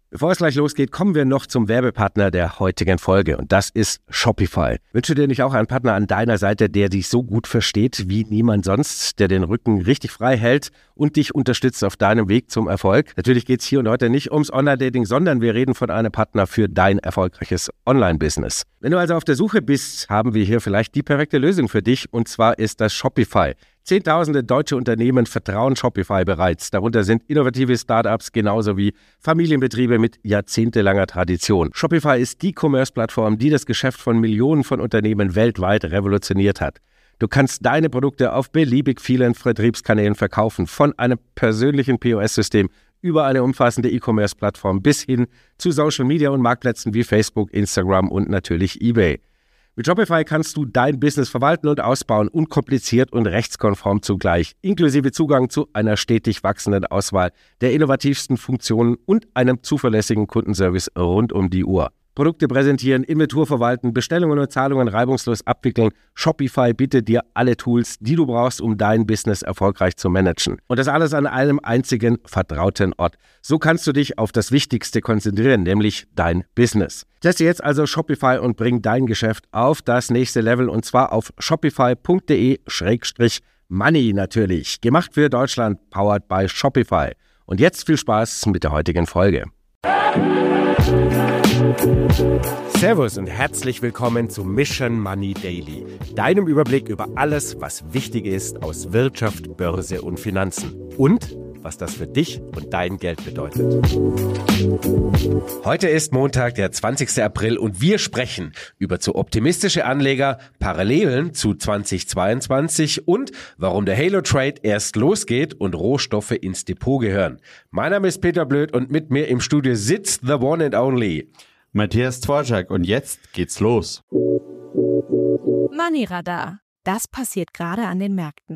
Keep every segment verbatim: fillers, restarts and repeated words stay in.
Bevor es gleich losgeht, kommen wir noch zum Werbepartner der heutigen Folge und das ist Shopify. Wünsche dir nicht auch einen Partner an deiner Seite, der dich so gut versteht wie niemand sonst, der den Rücken richtig frei hält und dich unterstützt auf deinem Weg zum Erfolg? Natürlich geht es hier und heute nicht ums Online-Dating, sondern wir reden von einem Partner für dein erfolgreiches Online-Business. Wenn du also auf der Suche bist, haben wir hier vielleicht die perfekte Lösung für dich und zwar ist das Shopify. Zehntausende deutsche Unternehmen vertrauen Shopify bereits. Darunter sind innovative Startups genauso wie Familienbetriebe mit jahrzehntelanger Tradition. Shopify ist die Commerce-Plattform, die das Geschäft von Millionen von Unternehmen weltweit revolutioniert hat. Du kannst deine Produkte auf beliebig vielen Vertriebskanälen verkaufen, von einem persönlichen P O S-System über eine umfassende E-Commerce-Plattform bis hin zu Social-Media- und Marktplätzen wie Facebook, Instagram und natürlich eBay. Mit Shopify kannst du dein Business verwalten und ausbauen, unkompliziert und rechtskonform zugleich, inklusive Zugang zu einer stetig wachsenden Auswahl der innovativsten Funktionen und einem zuverlässigen Kundenservice rund um die Uhr. Produkte präsentieren, Inventur verwalten, Bestellungen und Zahlungen reibungslos abwickeln. Shopify bietet dir alle Tools, die du brauchst, um dein Business erfolgreich zu managen. Und das alles an einem einzigen vertrauten Ort. So kannst du dich auf das Wichtigste konzentrieren, nämlich dein Business. Teste jetzt also Shopify und bring dein Geschäft auf das nächste Level und zwar auf shopify punkt de slash money natürlich. Gemacht für Deutschland, powered by Shopify. Und jetzt viel Spaß mit der heutigen Folge. Servus und herzlich willkommen zu Mission Money Daily, deinem Überblick über alles, was wichtig ist aus Wirtschaft, Börse und Finanzen und was das für dich und dein Geld bedeutet. Heute ist Montag, der zwanzigster April und wir sprechen über zu optimistische Anleger, Parallelen zu zweitausendzweiundzwanzig und warum der Halo-Trade erst losgeht und Rohstoffe ins Depot gehören. Mein Name ist Peter Blöd und mit mir im Studio sitzt the one and only Matthias Dvorak und jetzt geht's los. Money Radar. Das passiert gerade an den Märkten.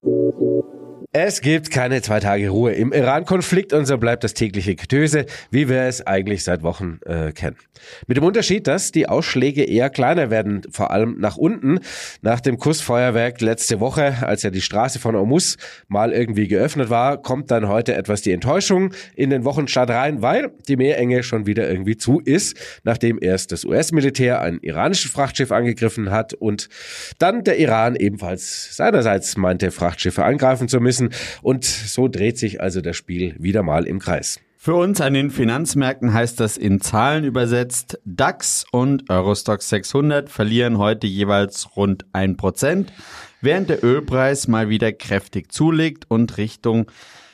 Es gibt keine zwei Tage Ruhe im Iran-Konflikt und so bleibt das tägliche Getöse, wie wir es eigentlich seit Wochen äh, kennen. Mit dem Unterschied, dass die Ausschläge eher kleiner werden, vor allem nach unten. Nach dem Kussfeuerwerk letzte Woche, als ja die Straße von Hormuz mal irgendwie geöffnet war, kommt dann heute etwas die Enttäuschung in den Wochenstart rein, weil die Meerenge schon wieder irgendwie zu ist, nachdem erst das U S-Militär ein iranisches Frachtschiff angegriffen hat und dann der Iran ebenfalls seinerseits meinte, Frachtschiffe angreifen zu müssen. Und so dreht sich also das Spiel wieder mal im Kreis. Für uns an den Finanzmärkten heißt das in Zahlen übersetzt, DAX und Eurostoxx sechshundert verlieren heute jeweils rund ein Prozent, während der Ölpreis mal wieder kräftig zulegt und Richtung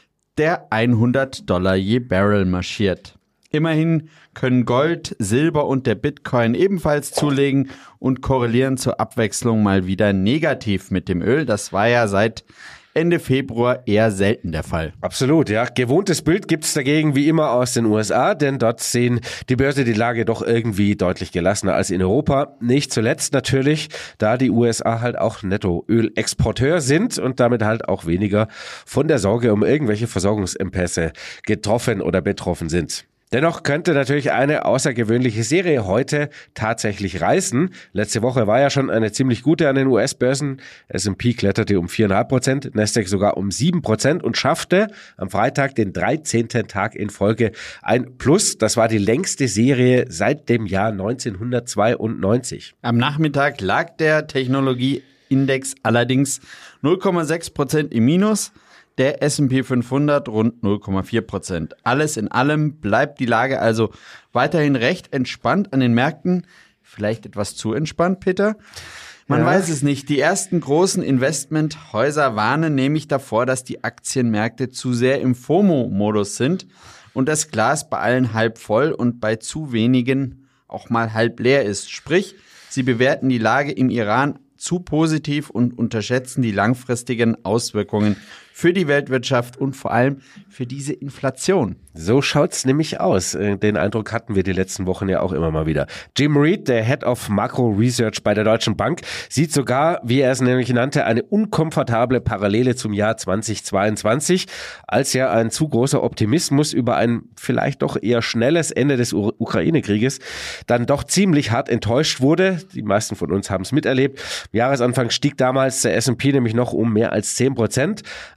der hundert Dollar je Barrel marschiert. Immerhin können Gold, Silber und der Bitcoin ebenfalls zulegen und korrelieren zur Abwechslung mal wieder negativ mit dem Öl. Das war ja seit Ende Februar eher selten der Fall. Absolut, ja. Gewohntes Bild gibt's dagegen wie immer aus den U S A, denn dort sehen die Börse die Lage doch irgendwie deutlich gelassener als in Europa. Nicht zuletzt natürlich, da die U S A halt auch Nettoölexporteur sind und damit halt auch weniger von der Sorge um irgendwelche Versorgungsengpässe getroffen oder betroffen sind. Dennoch könnte natürlich eine außergewöhnliche Serie heute tatsächlich reißen. Letzte Woche war ja schon eine ziemlich gute an den U S-Börsen. S und P kletterte um vier Komma fünf Prozent, Nasdaq sogar um sieben Prozent und schaffte am Freitag den dreizehnten Tag in Folge ein Plus. Das war die längste Serie seit dem Jahr neunzehnhundertzweiundneunzig. Am Nachmittag lag der Technologieindex allerdings null Komma sechs Prozent im Minus. Der S und P fünfhundert rund null Komma vier Prozent. Alles in allem bleibt die Lage also weiterhin recht entspannt an den Märkten. Vielleicht etwas zu entspannt, Peter? Man ja. weiß es nicht. Die ersten großen Investmenthäuser warnen nämlich davor, dass die Aktienmärkte zu sehr im FOMO-Modus sind und das Glas bei allen halb voll und bei zu wenigen auch mal halb leer ist. Sprich, sie bewerten die Lage im Iran zu positiv und unterschätzen die langfristigen Auswirkungen für die Weltwirtschaft und vor allem für diese Inflation. So schaut's nämlich aus. Den Eindruck hatten wir die letzten Wochen ja auch immer mal wieder. Jim Reed, der Head of Macro Research bei der Deutschen Bank, sieht sogar, wie er es nämlich nannte, eine unkomfortable Parallele zum Jahr zweitausendzweiundzwanzig, als ja ein zu großer Optimismus über ein vielleicht doch eher schnelles Ende des U- Ukraine-Krieges dann doch ziemlich hart enttäuscht wurde. Die meisten von uns haben es miterlebt. Am Jahresanfang stieg damals der S und P nämlich noch um mehr als zehn Prozent.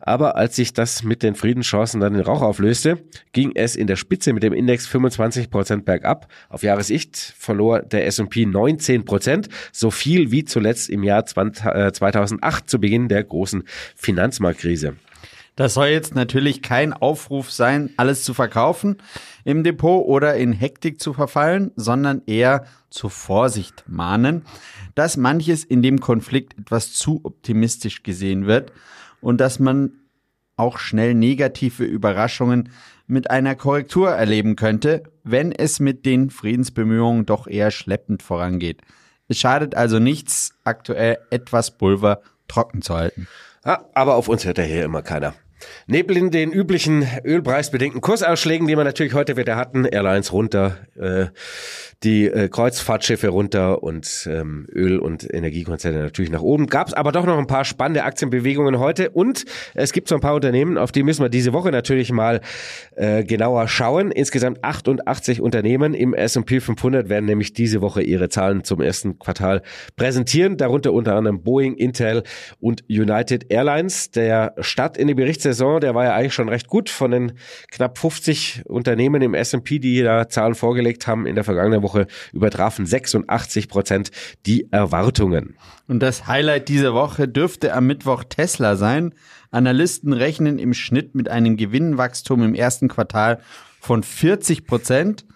Aber als sich das mit den Friedenschancen dann in Rauch auflöste, ging es in der Spitze mit dem Index fünfundzwanzig Prozent bergab. Auf Jahressicht verlor der S und P neunzehn Prozent, so viel wie zuletzt im Jahr zweitausendacht zu Beginn der großen Finanzmarktkrise. Das soll jetzt natürlich kein Aufruf sein, alles zu verkaufen im Depot oder in Hektik zu verfallen, sondern eher zur Vorsicht mahnen, dass manches in dem Konflikt etwas zu optimistisch gesehen wird und dass man auch schnell negative Überraschungen mit einer Korrektur erleben könnte, wenn es mit den Friedensbemühungen doch eher schleppend vorangeht. Es schadet also nichts, aktuell etwas Pulver trocken zu halten. Ja, aber auf uns hört ja hier immer keiner. Neben den üblichen ölpreisbedingten Kursausschlägen, die wir natürlich heute wieder hatten, Airlines runter, äh, die äh, Kreuzfahrtschiffe runter und ähm, Öl- und Energiekonzerne natürlich nach oben, gab es aber doch noch ein paar spannende Aktienbewegungen heute und es gibt so ein paar Unternehmen, auf die müssen wir diese Woche natürlich mal äh, genauer schauen. Insgesamt achtundachtzig Unternehmen im S und P fünfhundert werden nämlich diese Woche ihre Zahlen zum ersten Quartal präsentieren, darunter unter anderem Boeing, Intel und United Airlines. Der Start in die Berichtssaison, der war ja eigentlich schon recht gut. Von den knapp fünfzig Unternehmen im S und P, die da Zahlen vorgelegt haben in der vergangenen Woche, übertrafen sechsundachtzig Prozent die Erwartungen. Und das Highlight dieser Woche dürfte am Mittwoch Tesla sein. Analysten rechnen im Schnitt mit einem Gewinnwachstum im ersten Quartal von vierzig Prozent.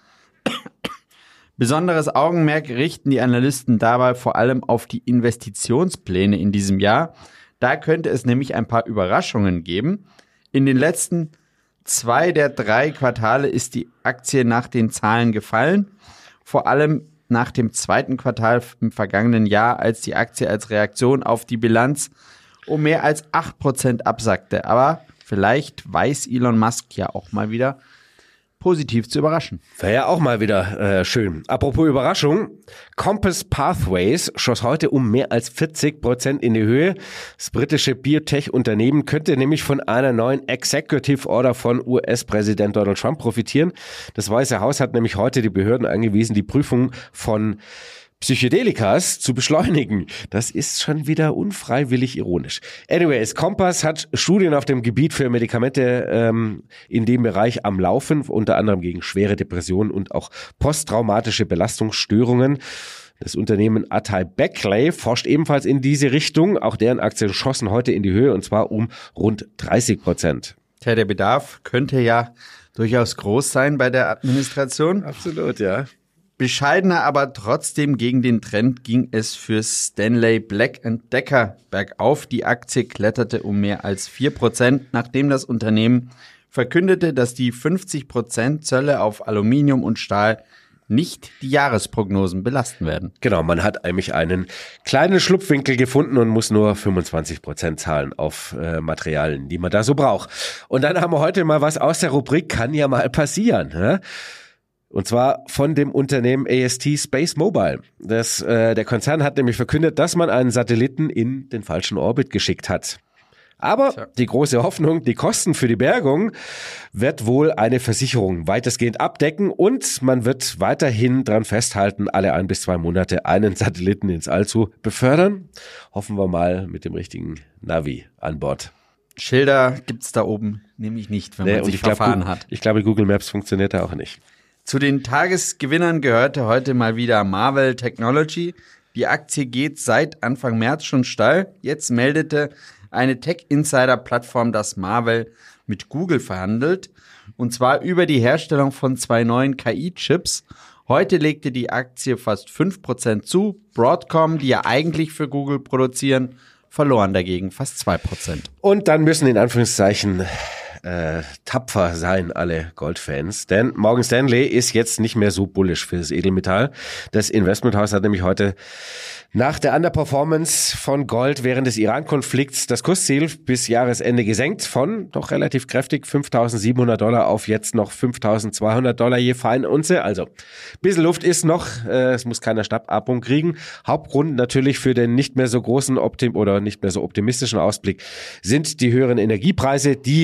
Besonderes Augenmerk richten die Analysten dabei vor allem auf die Investitionspläne in diesem Jahr. Da könnte es nämlich ein paar Überraschungen geben. In den letzten zwei der drei Quartale ist die Aktie nach den Zahlen gefallen. Vor allem nach dem zweiten Quartal im vergangenen Jahr, als die Aktie als Reaktion auf die Bilanz um mehr als acht Prozent absackte. Aber vielleicht weiß Elon Musk ja auch mal wieder positiv zu überraschen. Wäre ja auch mal wieder äh, schön. Apropos Überraschung, Compass Pathways schoss heute um mehr als vierzig Prozent in die Höhe. Das britische Biotech-Unternehmen könnte nämlich von einer neuen Executive Order von U S-Präsident Donald Trump profitieren. Das Weiße Haus hat nämlich heute die Behörden angewiesen, die Prüfung von Psychedelikas zu beschleunigen. Das ist schon wieder unfreiwillig ironisch. Anyways, Compass hat Studien auf dem Gebiet für Medikamente ähm, in dem Bereich am Laufen, unter anderem gegen schwere Depressionen und auch posttraumatische Belastungsstörungen. Das Unternehmen Atai Beckley forscht ebenfalls in diese Richtung. Auch deren Aktien schossen heute in die Höhe und zwar um rund dreißig Prozent. Tja, der Bedarf könnte ja durchaus groß sein bei der Administration. Absolut, ja. Bescheidener, aber trotzdem gegen den Trend ging es für Stanley Black and Decker bergauf. Die Aktie kletterte um mehr als vier Prozent, nachdem das Unternehmen verkündete, dass die fünfzig Prozent Zölle auf Aluminium und Stahl nicht die Jahresprognosen belasten werden. Genau, man hat eigentlich einen kleinen Schlupfwinkel gefunden und muss nur fünfundzwanzig Prozent zahlen auf äh, Materialien, die man da so braucht. Und dann haben wir heute mal was aus der Rubrik Kann ja mal passieren, ne? Und zwar von dem Unternehmen A S T Space Mobile. Das, äh, der Konzern hat nämlich verkündet, dass man einen Satelliten in den falschen Orbit geschickt hat. Aber Tja. die große Hoffnung, die Kosten für die Bergung wird wohl eine Versicherung weitestgehend abdecken und man wird weiterhin dran festhalten, alle ein bis zwei Monate einen Satelliten ins All zu befördern. Hoffen wir mal mit dem richtigen Navi an Bord. Schilder gibt's da oben nämlich nicht, wenn nee, man sich verfahren glaub, hat. Ich glaube, Google Maps funktioniert da auch nicht. Zu den Tagesgewinnern gehörte heute mal wieder Marvell Technology. Die Aktie geht seit Anfang März schon steil. Jetzt meldete eine Tech-Insider-Plattform, dass Marvell mit Google verhandelt. Und zwar über die Herstellung von zwei neuen K I-Chips. Heute legte die Aktie fast fünf Prozent zu. Broadcom, die ja eigentlich für Google produzieren, verloren dagegen fast zwei Prozent. Und dann müssen in Anführungszeichen Äh, tapfer sein alle Goldfans, denn Morgan Stanley ist jetzt nicht mehr so bullish für das Edelmetall. Das Investmenthaus hat nämlich heute nach der Underperformance von Gold während des Iran-Konflikts das Kursziel bis Jahresende gesenkt von doch relativ kräftig fünftausendsiebenhundert Dollar auf jetzt noch fünftausendzweihundert Dollar je Feinunze. Also ein bisschen Luft ist noch, äh, es muss keiner Schnappatmung kriegen. Hauptgrund natürlich für den nicht mehr so großen Optim- oder nicht mehr so optimistischen Ausblick sind die höheren Energiepreise, die die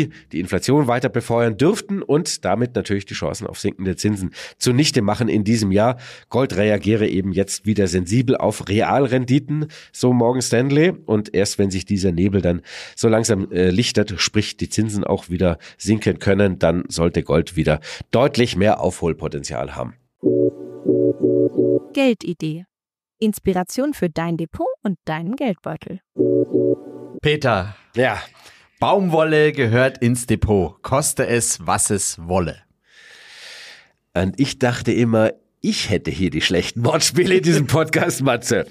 Inflation weiter befeuern dürften und damit natürlich die Chancen auf sinkende Zinsen zunichte machen in diesem Jahr. Gold reagiere eben jetzt wieder sensibel auf Realrenditen, so Morgan Stanley. Und erst wenn sich dieser Nebel dann so langsam äh, lichtet, sprich die Zinsen auch wieder sinken können, dann sollte Gold wieder deutlich mehr Aufholpotenzial haben. Geldidee. Inspiration für dein Depot und deinen Geldbeutel. Peter, Ja, Baumwolle gehört ins Depot, koste es, was es wolle. und ich dachte immer, ich hätte hier die schlechten Wortspiele in diesem Podcast, Matze.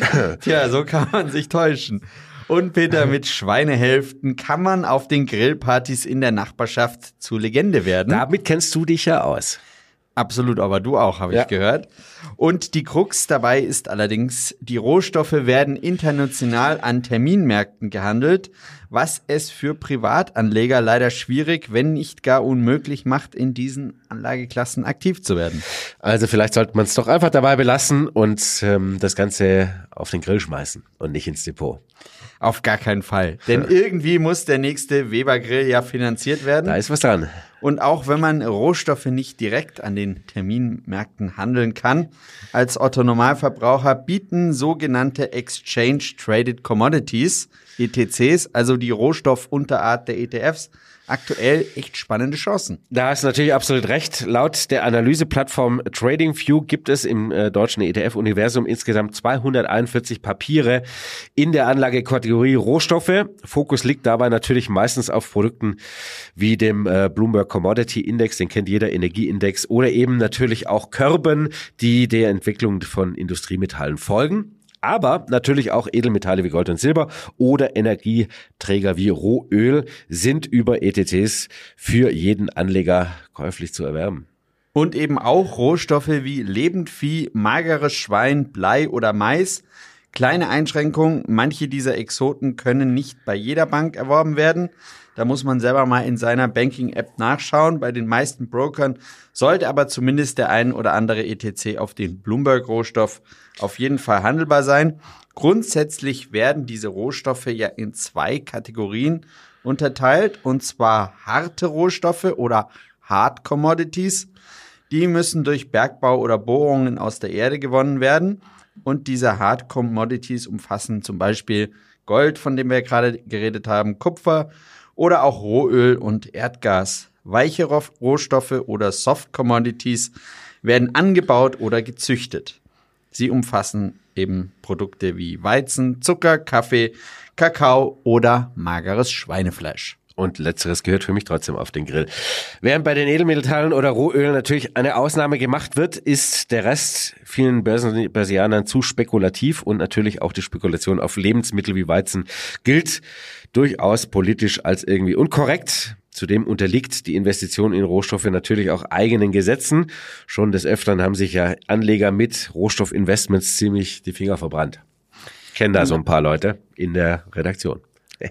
Tja, so kann man sich täuschen. Und Peter, mit Schweinehälften kann man auf den Grillpartys in der Nachbarschaft zur Legende werden. Damit kennst du dich ja aus. Absolut, aber du auch, habe Ja. ich gehört. Und die Krux dabei ist allerdings, die Rohstoffe werden international an Terminmärkten gehandelt, was es für Privatanleger leider schwierig, wenn nicht gar unmöglich macht, in diesen Anlageklassen aktiv zu werden. Also vielleicht sollte man es doch einfach dabei belassen und ähm, das Ganze auf den Grill schmeißen und nicht ins Depot. Auf gar keinen Fall. Denn irgendwie muss der nächste Weber-Grill ja finanziert werden. Da ist was dran. Und auch wenn man Rohstoffe nicht direkt an den Terminmärkten handeln kann, als Otto-Normalverbraucher bieten sogenannte Exchange Traded Commodities, E T Cs, also die Rohstoffunterart der E T Fs, aktuell echt spannende Chancen. Da hast du natürlich absolut recht. Laut der Analyseplattform TradingView gibt es im äh, deutschen E T F-Universum insgesamt zweihunderteinundvierzig Papiere in der Anlagekategorie Rohstoffe. Fokus liegt dabei natürlich meistens auf Produkten wie dem äh, Bloomberg Commodity Index, den kennt jeder, Energieindex, oder eben natürlich auch Körben, die der Entwicklung von Industriemetallen folgen. Aber natürlich auch Edelmetalle wie Gold und Silber oder Energieträger wie Rohöl sind über E T Cs für jeden Anleger käuflich zu erwerben. Und eben auch Rohstoffe wie Lebendvieh, mageres Schwein, Blei oder Mais. Kleine Einschränkung, manche dieser Exoten können nicht bei jeder Bank erworben werden. Da muss man selber mal in seiner Banking-App nachschauen. Bei den meisten Brokern sollte aber zumindest der ein oder andere E T C auf den Bloomberg-Rohstoff auf jeden Fall handelbar sein. Grundsätzlich werden diese Rohstoffe ja in zwei Kategorien unterteilt, und zwar harte Rohstoffe oder Hard Commodities. Die müssen durch Bergbau oder Bohrungen aus der Erde gewonnen werden. Und diese Hard Commodities umfassen zum Beispiel Gold, von dem wir gerade geredet haben, Kupfer oder auch Rohöl und Erdgas. Weiche Rohstoffe oder Soft Commodities werden angebaut oder gezüchtet. Sie umfassen eben Produkte wie Weizen, Zucker, Kaffee, Kakao oder mageres Schweinefleisch. Und letzteres gehört für mich trotzdem auf den Grill. Während bei den Edelmetallen oder Rohölen natürlich eine Ausnahme gemacht wird, ist der Rest vielen Börsen, Börsianern zu spekulativ, und natürlich auch die Spekulation auf Lebensmittel wie Weizen gilt durchaus politisch als irgendwie unkorrekt. Zudem unterliegt die Investition in Rohstoffe natürlich auch eigenen Gesetzen. Schon des Öfteren haben sich ja Anleger mit Rohstoffinvestments ziemlich die Finger verbrannt. Ich kenne da so ein paar Leute in der Redaktion.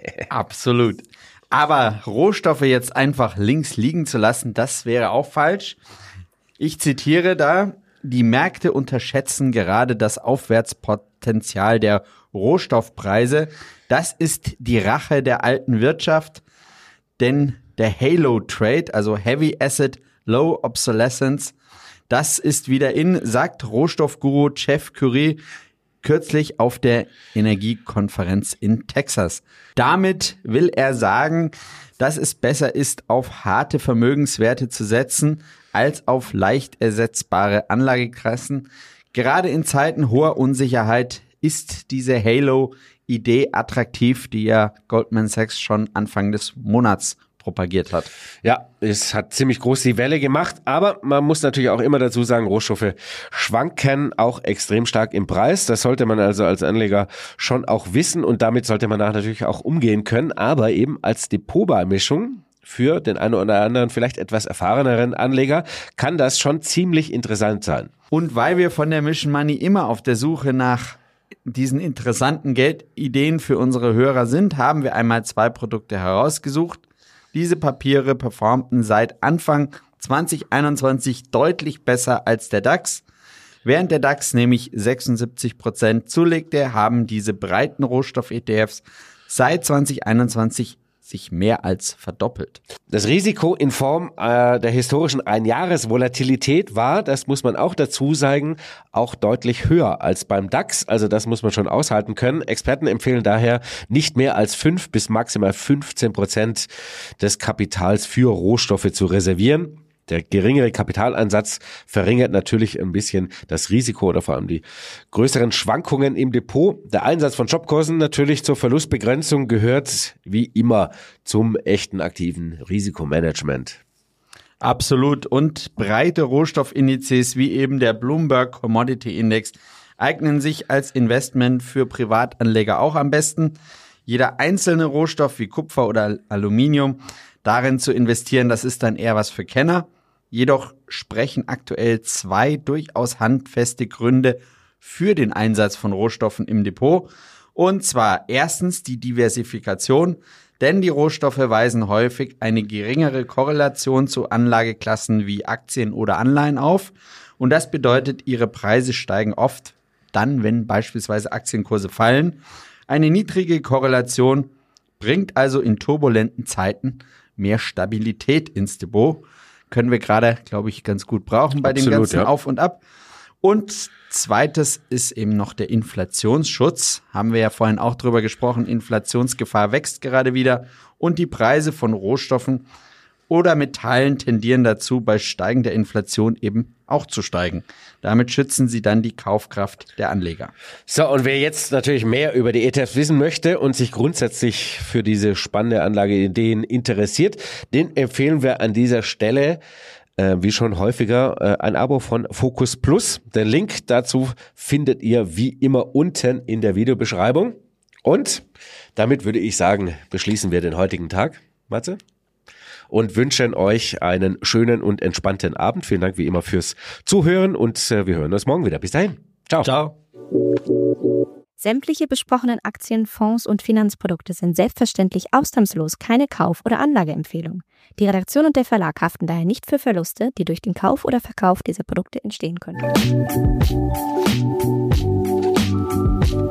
Absolut. Aber Rohstoffe jetzt einfach links liegen zu lassen, das wäre auch falsch. Ich zitiere da: Die Märkte unterschätzen gerade das Aufwärtspotenzial der Rohstoffpreise. Das ist die Rache der alten Wirtschaft, denn der Halo-Trade, also Heavy Asset Low Obsolescence, das ist wieder in, sagt Rohstoffguru Jeff Currie kürzlich auf der Energiekonferenz in Texas. Damit will er sagen, dass es besser ist, auf harte Vermögenswerte zu setzen, als auf leicht ersetzbare Anlageklassen. Gerade in Zeiten hoher Unsicherheit ist diese Halo-Idee attraktiv, die ja Goldman Sachs schon Anfang des Monats propagiert hat. Ja, es hat ziemlich groß die Welle gemacht, aber man muss natürlich auch immer dazu sagen, Rohstoffe schwanken auch extrem stark im Preis. Das sollte man also als Anleger schon auch wissen, und damit sollte man natürlich auch umgehen können, aber eben als Depotbeimischung für den einen oder anderen vielleicht etwas erfahreneren Anleger kann das schon ziemlich interessant sein. Und weil wir von der Mission Money immer auf der Suche nach diesen interessanten Geldideen für unsere Hörer sind, haben wir einmal zwei Produkte herausgesucht. Diese Papiere performten seit Anfang zwanzig einundzwanzig deutlich besser als der DAX. Während der DAX nämlich sechsundsiebzig Prozent zulegte, haben diese breiten Rohstoff-E T Fs seit zwanzig einundzwanzig sich mehr als verdoppelt. Das Risiko in Form äh, der historischen Einjahresvolatilität war, das muss man auch dazu sagen, auch deutlich höher als beim DAX. Also das muss man schon aushalten können. Experten empfehlen daher nicht mehr als fünf bis maximal fünfzehn Prozent des Kapitals für Rohstoffe zu reservieren. Der geringere Kapitaleinsatz verringert natürlich ein bisschen das Risiko oder vor allem die größeren Schwankungen im Depot. Der Einsatz von Stopkursen natürlich zur Verlustbegrenzung gehört wie immer zum echten aktiven Risikomanagement. Absolut. Und breite Rohstoffindizes wie eben der Bloomberg Commodity Index eignen sich als Investment für Privatanleger auch am besten. Jeder einzelne Rohstoff wie Kupfer oder Aluminium, darin zu investieren, das ist dann eher was für Kenner. Jedoch sprechen aktuell zwei durchaus handfeste Gründe für den Einsatz von Rohstoffen im Depot. Und zwar erstens die Diversifikation, denn die Rohstoffe weisen häufig eine geringere Korrelation zu Anlageklassen wie Aktien oder Anleihen auf. Und das bedeutet, ihre Preise steigen oft dann, wenn beispielsweise Aktienkurse fallen. Eine niedrige Korrelation bringt also in turbulenten Zeiten mehr Stabilität ins Depot. Können wir gerade, glaube ich, ganz gut brauchen bei Absolut, dem ganzen ja. Auf und Ab. Und zweites ist eben noch der Inflationsschutz. Haben wir ja vorhin auch drüber gesprochen. Inflationsgefahr wächst gerade wieder und die Preise von Rohstoffen oder Metallen tendieren dazu, bei steigender Inflation eben auch zu steigen. Damit schützen sie dann die Kaufkraft der Anleger. So, und wer jetzt natürlich mehr über die E T Fs wissen möchte und sich grundsätzlich für diese spannende Anlageideen interessiert, den empfehlen wir an dieser Stelle, äh, wie schon häufiger, äh, ein Abo von Focus Plus. Den Link dazu findet ihr wie immer unten in der Videobeschreibung. Und damit würde ich sagen, beschließen wir den heutigen Tag. Matze? Und wünschen euch einen schönen und entspannten Abend. Vielen Dank wie immer fürs Zuhören und äh, wir hören uns morgen wieder. Bis dahin. Ciao. Ciao. Sämtliche besprochenen Aktien, Fonds und Finanzprodukte sind selbstverständlich ausnahmslos keine Kauf- oder Anlageempfehlung. Die Redaktion und der Verlag haften daher nicht für Verluste, die durch den Kauf oder Verkauf dieser Produkte entstehen können.